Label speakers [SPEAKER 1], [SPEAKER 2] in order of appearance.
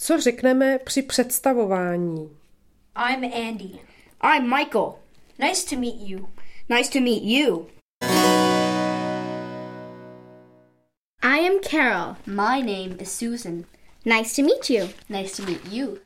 [SPEAKER 1] Co řekneme při představování?
[SPEAKER 2] I'm Andy.
[SPEAKER 3] I'm Michael.
[SPEAKER 2] Nice to meet you.
[SPEAKER 3] Nice to meet you.
[SPEAKER 4] I am Carol.
[SPEAKER 2] My name is Susan.
[SPEAKER 4] Nice to meet you.
[SPEAKER 2] Nice to meet you.